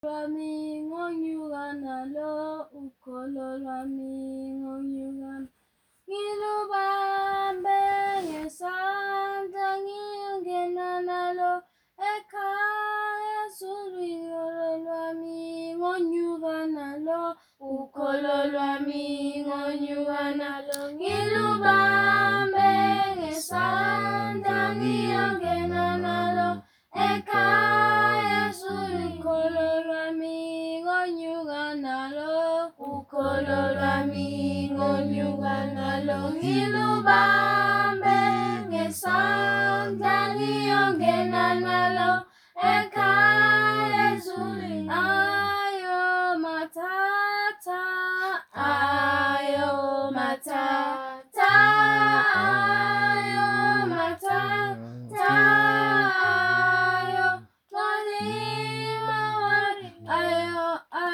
lwami ngonyuka nalo ukholo lwami ngonyuka ngilubambe ngesandla ngiyongena nalo ekhaya sulwiyolo lwami ngonyuka nalo ukholo lwami ngonyuka nalo ngilubambe ngesandla ngiyongena nalo ekhaya sulwiyolo lwami ngonyuka nalo ukholo lwami ngonyuka nalo ngilubambe ngesandla ngiyongena nalo ekhaya sulwiyolo ayo matata ayo matata ayo matata ayo malima wari ayo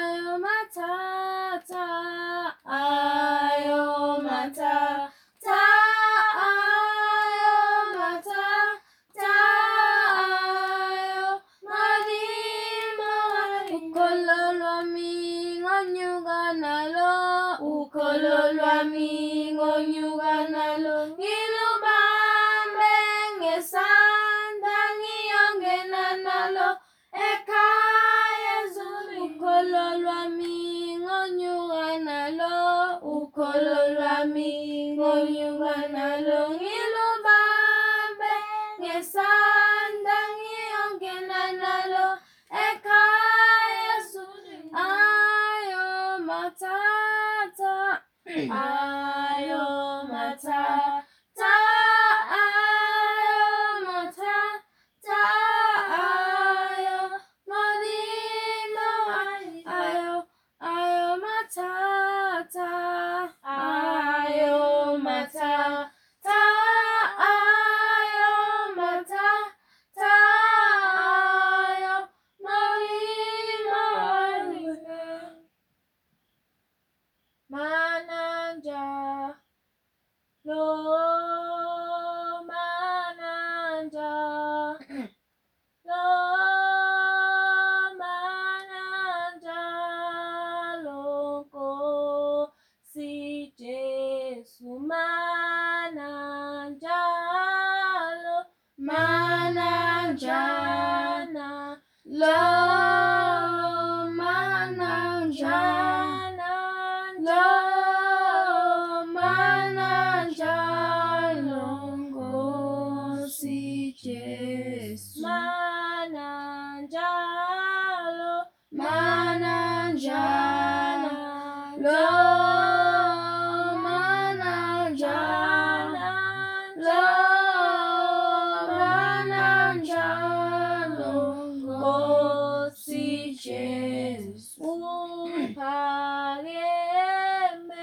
matata ayo matata ayo matata ayo malima wari ukholo lwami ngonyuka nalo ukholo lwami ngonyuka nalo ngilubambe ngesandla ngiyongena nalo ekhaya ukholo lwami ngonyuka nalo ukholo lwami ngonyuka nalo ngilubambe ngesandla ngiyongena nalo ekhaya ayo matata ayo matata ayo matata ayo malima wari ayo matata ayo matata ayo matata ayo malima wari mananja lo mananja lo mananja loko si Jesu mananja lo mananjana lo mananjana lo mananjana ngosi Jesu mananjalo mananjana lo mananjana lo mananjalo ngosi Jesu uphakeme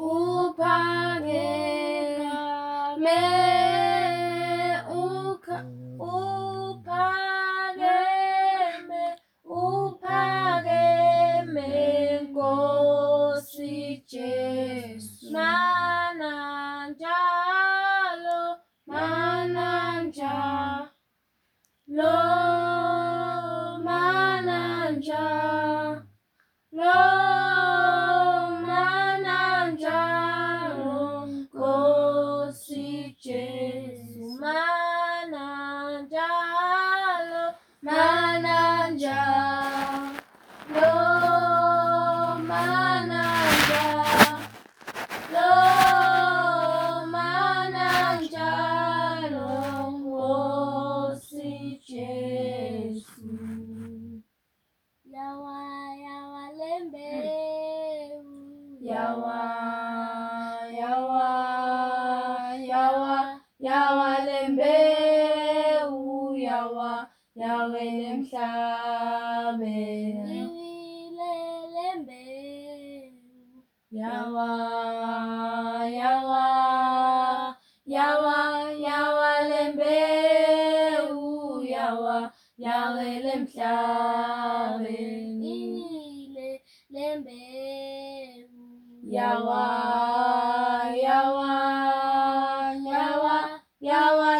uphakeme uphakeme uphakeme Nkosi Jesu mananjalo mananjalo mananjalo mananjalo Nkosi Jesu mananjalo mananjalo mananjalo mananjalo Nkosi Jesu yawa yawa lembeu yawa yawa yawa yawa lembeu yawa yawe lemhlabeni lembeu yawa yawa yawa yawa lembeu yawa yawe lemhlabeni lembeu yawa yawa yawa yawa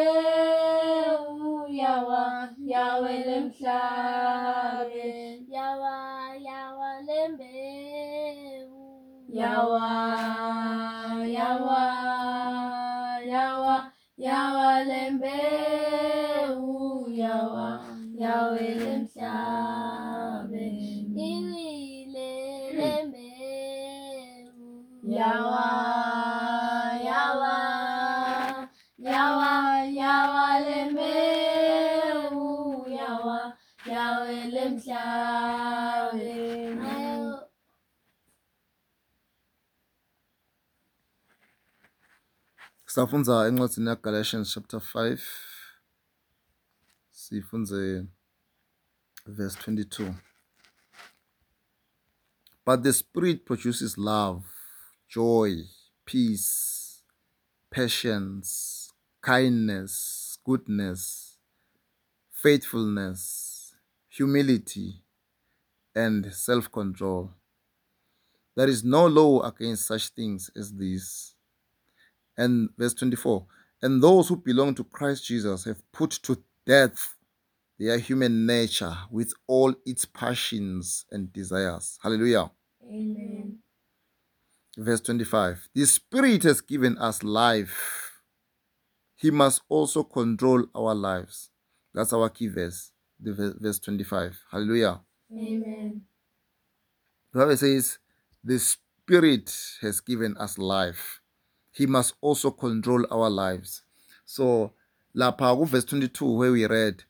lembeu yawa yawe lemhlabeni yawa, yawa, yawa, yawa lembewu, yawa, yawe lemhlabe, ilile lembewu, yawa, yawa, yawa, yawa lembewu, yawa, yawe lemhlabe. Sifunda encwadini yaGalatians chapter 5 sifunze verse 22. But the Spirit produces love, joy, peace, patience, kindness, goodness, faithfulness, humility, and self-control. There is no law against such things as these. And verse 24, and those who belong to Christ Jesus have put to death their human nature with all its passions and desires. Hallelujah. Amen. Verse 25, the Spirit has given us life. He must also control our lives. That's our key verse, verse 25. Hallelujah. Amen. The Bible says, the Spirit has given us life. He must also control our lives. So, lapha verse 22, where we read,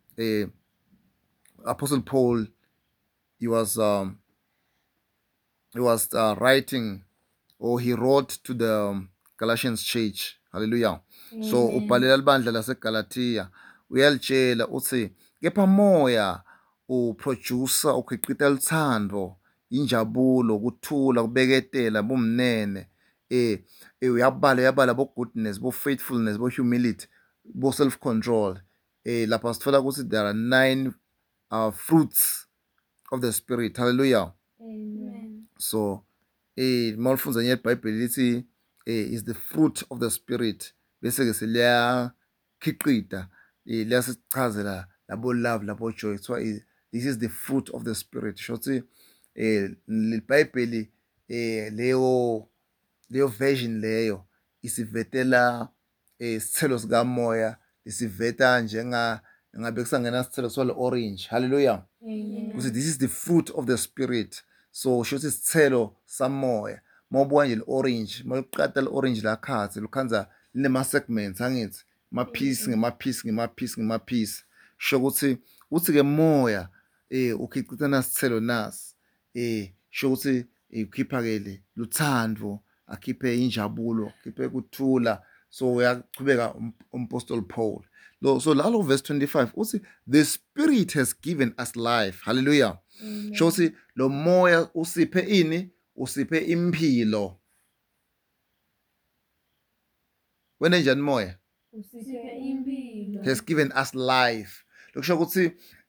Apostle Paul, he was writing, or he wrote to the Galatians church. Hallelujah. Amen. So ubhalela libandla laseGalatia uyalitshela uthi kepha moya uproducer ukhiqita luthando, injabulo, ukuthula, ukubeketela, bumnene, uyabala bo goodness, bo faithfulness, bo humility, bo self control. Lapha sithola ukuthi there are 9 fruits of the Spirit. Hallelujah. Amen. So mawufunza nye iBhayibheli lithi is the fruit of the Spirit, bese ke siliya khiqida liyasichazela labo love, labo joy. So this is the fruit of the Spirit. Shothi iBhayibheli leyo version leyo isivetela isithelo sikamoya, isiveta ngabe kusangena isithelo swale orange. Hallelujah. Amen. Because this is the fruit of the Spirit. So shothi isithelo samoya. Mawubuka nje le-orange, mawuqata le-orange lakhathi lukhanza linema-segments angithi ma-piece ngema-piece. Sho ukuthi ke moya ukhiqita nasithelo nasi sho ukuthi ukhipha ke le luthando, akhiphe injabulo, akhiphe ukuthula. So uyaqhubeka umpostoli Paul. So lalo verse 25 uthi the Spirit has given us life. Hallelujah. Sho ukuthi lo moya usiphe ini? Usiphe impilo. Wena njani moya? Usiphe impilo. Has given us life. Lokusho ukuthi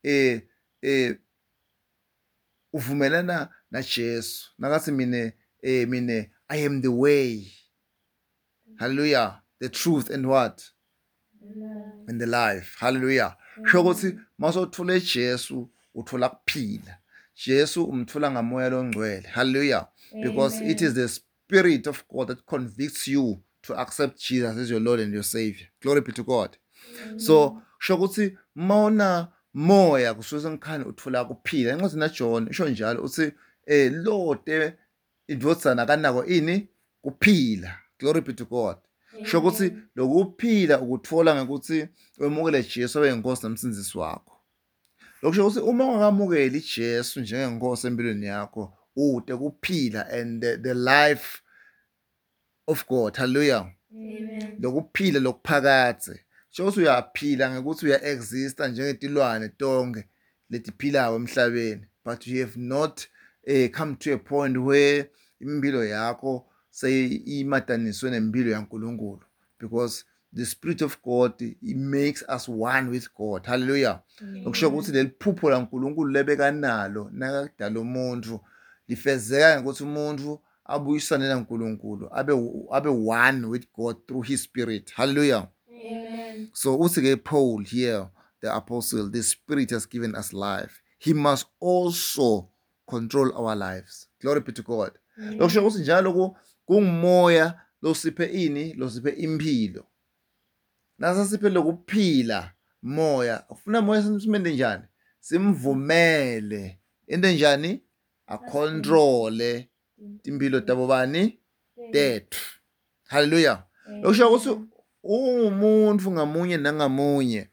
uvumelana na Jesu. Nakathi mine I am the way. Hallelujah. The truth and what? And the life. Hallelujah. Sho ukuthi masothula Jesu uthola kuphila. Jesu umthola ngamoya longcwele. Hallelujah. Because it is the Spirit of God that convicts you to accept Jesus as your Lord and your Savior. Glory be to God. Amen. So sho ukuthi mawuna moya kusuka ngikhani uthola kuphila. Encwadini kaJohn isho njalo uthi lode idvotsana kanako ini kuphila. Glory be to God. Sho ukuthi lokuphila ukuthola ngekuthi wemukele Jesu abenginkosi nomsindisi wakho. Lokusho ukuthi uma ungamukeli Jesu njengenkosi empilweni yakho ude kuphila and the life of God. Hallelujah. Amen. Lokuphila lokuphakathe. Sho ukuthi uyaphila ngekuthi uya-exista njengetilwane tonke letiphilayo emhlabeni, but you have not come to a point where impilo yakho seyimataniswe nempilo yaNkulunkulu, because the Spirit of God, it makes us one with God. Hallelujah. Lokusho ukuthi leli phupho laNkulunkulu lebekanalo nakadala umuntu lifezeka ngokuthi umuntu abuyisane naNkulunkulu abe one with God through his Spirit. Hallelujah. Amen. So uthi ke Paul here, the apostle, the Spirit has given us life. He must also control our lives. Glory be to God. Lokusho ukuthi njalo kungumoya losiphe ini, losiphe impilo. Nasasiphe lokuphila moya. Ufuna moya simende njani? Simvumele. Into njani? Acontrole impilo tabo bani? Tethu. Hallelujah. Lokusho ukuthi umuntu ngamunye nangamunye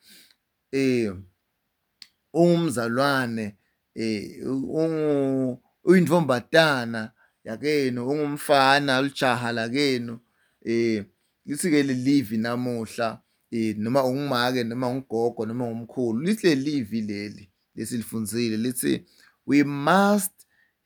ungumzalwane uyindvombatana yakenu ungumfana ulijaha lakenu lithi ke live namuhla noma ungumake noma ungogo noma umkhulu lithi live leli lesilifunzile lithi we must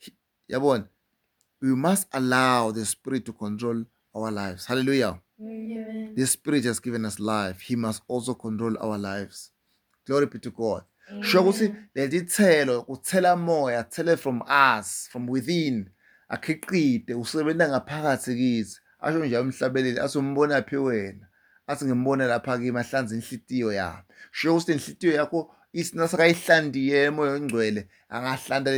allow the Spirit to control our lives. Hallelujah. Amen. The Spirit has given us life. He must also control our lives. Glory be to God. Sho ukuthi leli thelo uthela moya, thele from us, from within. Akhiqide usebenza ngaphakathi kithi. Asho nje umhlabeleli asombona phi wena. Athi ngimbona lapha kimi ahlanza inhlitiyo yami. Sho ukuthi inhlitiyo yakho isinasakayihlandiye emoya ongcwele angahlanda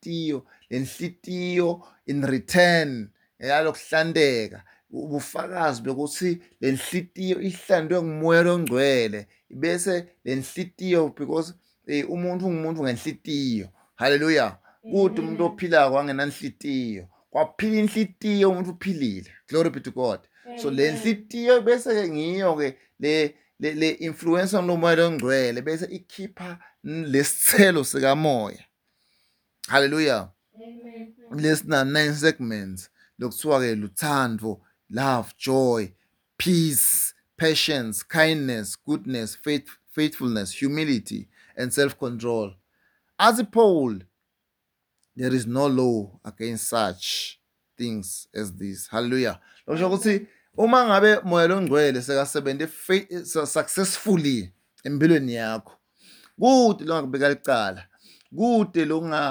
lenhlitiyo in return yalokuhlandeka. Ubufakazi bokuthi lenhlitiyo ihlandwe ngumoya ongcwele bese lenhlitiyo because umuntu ungumuntu ngenhlitiyo. Hallelujah. Kuthi umuntu ophilako angenanhlitiyo kwaphila inhlitiyo umuntu uphilile. Glory be to God. So lenhlitiyo bese ke ngiyo ke le influence ngomoya ongcwele bese ikhipha lesithelo sika moya. Hallelujah. Amen. Lesina 9 segments lokuthiwa ke luthando, love, joy, peace, patience, kindness, goodness, faithfulness, humility, and self-control. As Paul, there is no law against such things as this. Hallelujah. Lokusho ukuthi uma ngabe moya longcwele sekasebende successfully empilweni yakho, kude longakubeka licala, kude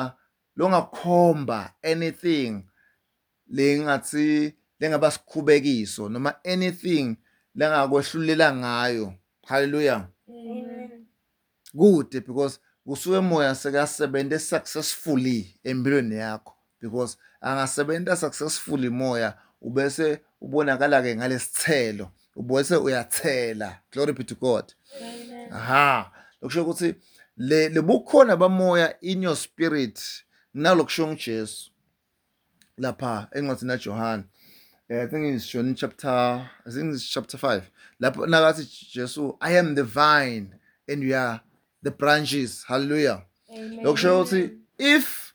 longakhomba anything lengathi lengaba sikhubekiso noma anything lengakwehlulela ngayo. Hallelujah. Amen. Good, because kusuke moya sekasebende successfully empilweni yakho, because angasebenta successfully moya ubese ubonakala ke ngalesithelo ubese uyathela. Glory be to God. Amen. Aha, lokusho ukuthi le bukhona bamoya in your spirit nalokusho ngiJesu lapha encwadini kaJohane. I think it's John chapter 5. Lapho nakathi Jesu, I am the vine and you are the branches. Hallelujah. Amen. Lokusho ukuthi if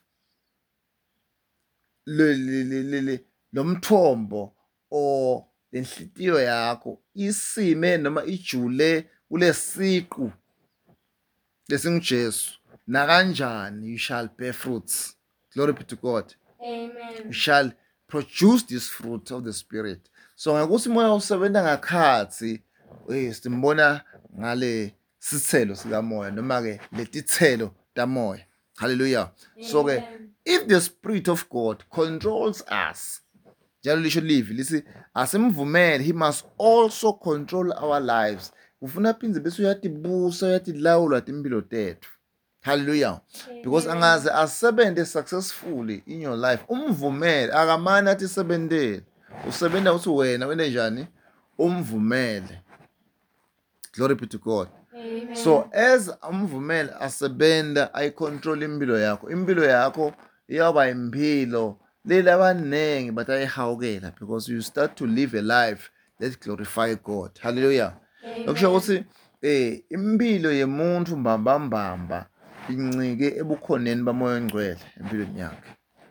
lo mthombo or lenhlitiyo yakho isime noma ijule kulesiqu lesinguJesu na kanjani you shall bear fruits. Glory be to God. Amen. You shall produce this fruit of the Spirit. So ngakuthi moya usebenza ngakhathi simbona ngale sithelo sika moya noma ke letithelo tamoya. Hallelujah. So ke if the Spirit of God controls us, njalo lisho livi lithi asimvumele, he must also control our lives. Ufuna phinze bese uyatibusa uyatilawula impilo tethu. Hallelujah. Because angaze asebende successfully in your life umvumele akamani athi sebendele usebenda uthi wena njani umvumele. Glory be to God. Amen. So as umvumele asebenda I control impilo yakho iyaba impilo lelabanengi but ayihawukela because you start to live a life that glorify God. Hallelujah. Lokusho ukuthi impilo yemuntu mbambamba incike ebukhoneni bamoya ongcwele empilweni yakhe.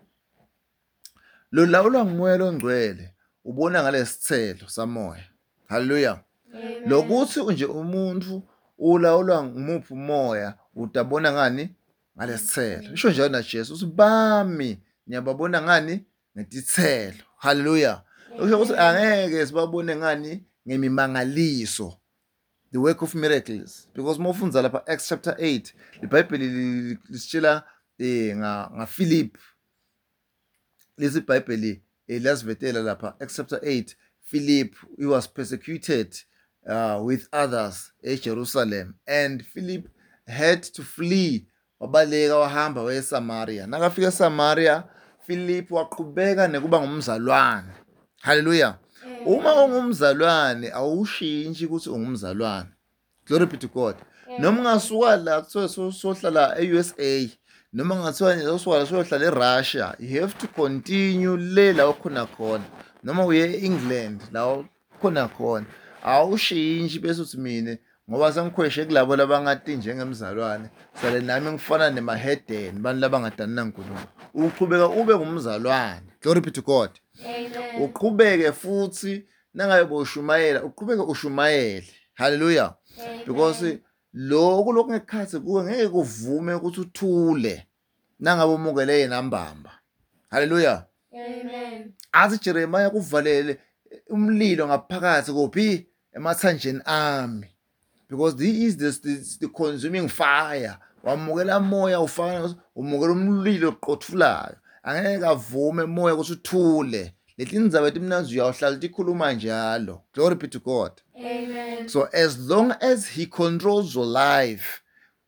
Lo lawulwa ngumoya ongcwele ubona ngalesithelo samoya. Hallelujah. Lokuthi nje umuntu ulawulwa ngumuphi umoya utabona ngani ngalesithelo. Isho njalo na Jesu uthi bami niyababona ngani ngetithelo. Hallelujah. Lokusho ukuthi angeke sibabone ngani ngemimangaliso, the work of miracles, because mofunza lapha Acts chapter 8 iBhayibheli lisitshela nga Philip. Lesi iBhayibheli lasivetela lapha Acts chapter 8. Philip, he was persecuted with others in Jerusalem, and Philip had to flee wabaleka wahamba waya eSamaria. Nakafika eSamaria, Philip waqhubeka nekuba ngumzalwane. Hallelujah. Uma ungumzalwane awushintshi ukuthi ungumzalwane. Glory be to God. Noma ungasuka la kuthiwa sohlala e-USA, noma ngathiwa sohlala eRussia, you have to continue le la ukhona khona. Noma uye e-England la ukhona khona. Awushintshi bese uthi mina ngoba sengikhweshe kulabo labangati njengemzalwane, sale nami ngifana nemahedeni bantu labangadani naNkulunkulu. Uqhubeka ube ngumzalwane. Glory be to God. Amen. Uqhubeke futhi nangabe boshumayela uqhubeke ushumayele. Hallelujah. Because lokhu ngekhathi kuwe ngeke kuvume ukuthi uthule nangabe umukele yenambamba. Hallelujah. Amen. Athi Jeremiah kuvalele umlilo ngaphakathi kophi emathanjeni ami, because he is the consuming fire. Wamukela moya ufana umukela umlilo oqothulayo. Angeke avume moya ukuthi uthule. Lethi ndzabethu mnazi uyahlala tikhuluma njalo. Glory be to God. Amen. So as long as he controls your life,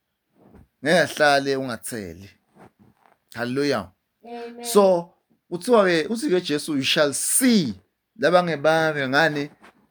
ngehlale ungatheli. Hallelujah. Amen. So kuthiwa ke uthi ke Jesu, you shall see labangebami ngani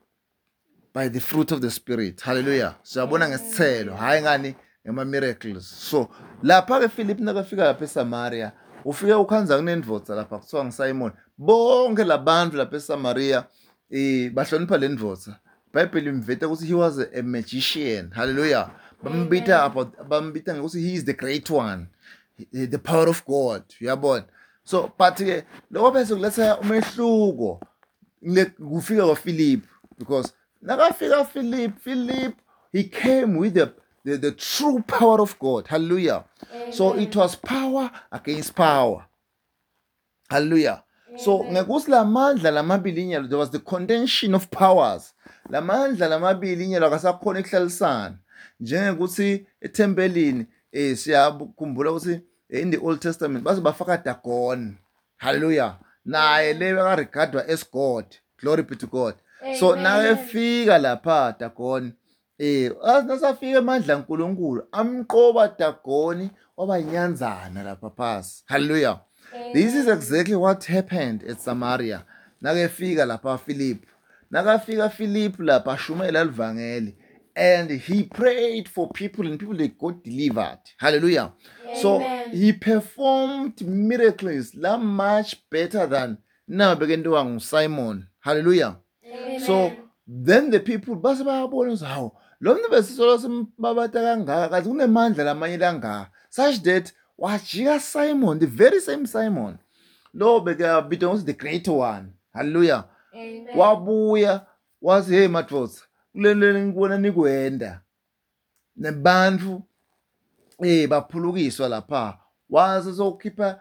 by the fruit of the spirit. Hallelujah. Siyabona ngesithelo, hayi ngani ngema miracles. So lapha ke Philip nakafika lapha eSamaria, ufike ukhanza kunendvodza lapha kuthiwa ngiSimon. Bonke labantu lapha eSamaria bahlonipha le ndvodza. Bible imveta ukuthi he was a magician. Hallelujah. Bambita ngokuthi he is the great one, the power of God. Uyabona. So but ke lokho bese kuletha umehluko kufika kwaPhilip, because nakafika Philip he came with the true power of God. Hallelujah. Amen. So it was power against power. Hallelujah. So ngekuthi lamandla lamabili inyalo, there was the contention of powers. Lamandla lamabili inyalo akasakhona ukuhlalisana. Njengekuthi ethempelini siyakhumbula ukuthi in the Old Testament base bafaka Dagon. Hallelujah. Naye lewe akaregardwa as God. Glory be to God. So naye fika lapha Dagon, nasafika amandla kaNkulunkulu amqoba Dagoni wabanyanzana lapha phasi. Hallelujah. This is exactly what happened at Samaria. Nakafika lapha Philip. Nakafika Philip lapha shumela livangeli, and he prayed for people and people they got delivered. Hallelujah. Amen. So he performed miracles that much better than nabekentiwa nguSimon. Hallelujah. Amen. So then the people base bayabona ukuthi hawu lo muntu besisola simbabata kangaka kazi kunemandla lamanye langaka, such that wajika Simon, the very same Simon lo bekabitwa ngokuthi the great one. Hallelujah. Amen. Wabuya wathi hey madvods kulelele ngibona nikwenda nebantu baphulukiswa lapha, waze sokhipha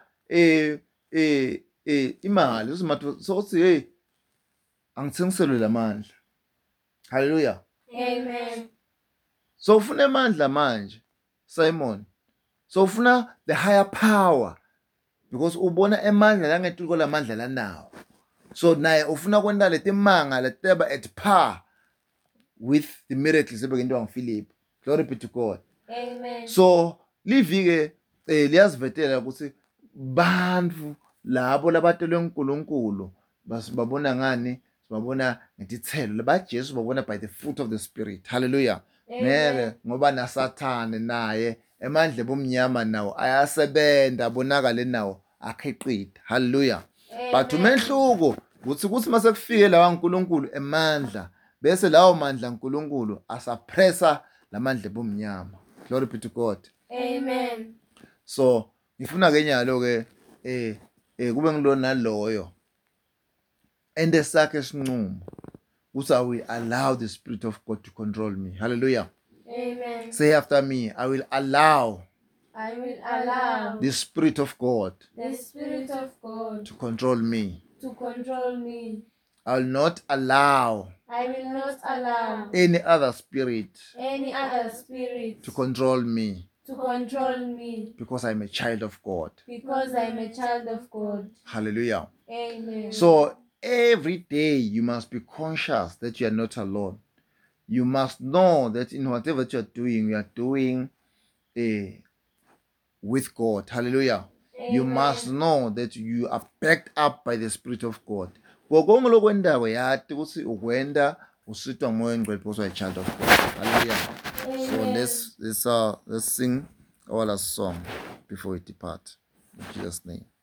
imali usimathu sothi hey angithengiselwe lamandla. Hallelujah. Amen. So ufuna amandla manje Simon, so ufuna the higher power, because ubona emandla langetuko lamandla lanawo. So naye ufuna kwenda letimanga leteba at par with the miracles ebekentiwa nguPhilip. Glory be to God. Amen. So livike liyazivetela ukuthi bantu labo labatelwe uNkulunkulu basibabona ngani, sibabona ngitithelo labaJesu babona by the fruit of the spirit. Hallelujah. Ngeke ngoba naSathane naye emandla bomnyama nawo ayasebenda bonakale nawo akhiqida. Hallelujah. But umehluko ukuthi mase kufike lawa uNkulunkulu emandla, bese lawo mandla uNkulunkulu asapressa lamandla bomnyama. Glory be to God. Amen. So ngifuna ke nyalo ke kube ngilo naloyo ende sakhe sinqumo ukuthi I will allow the spirit of God to control me. Hallelujah. Amen. Say after me, I will allow I will allow the spirit of God the Spirit of God to control me. to control me. I will not allow I will not allow any other spirit any other spirit to control me, to control me, because I'm a child of God. because I'm a child of God. Hallelujah. Amen. So every day you must be conscious that you are not alone. You must know that in whatever you are doing with God. Hallelujah. You must know that you are backed up by the Spirit of God. Konke lokwendako yazi ukuthi ukwenda usitwa moya ngcwele because you're a child of God. Hallelujah. So let's sing our last song before we depart. In Jesus' name.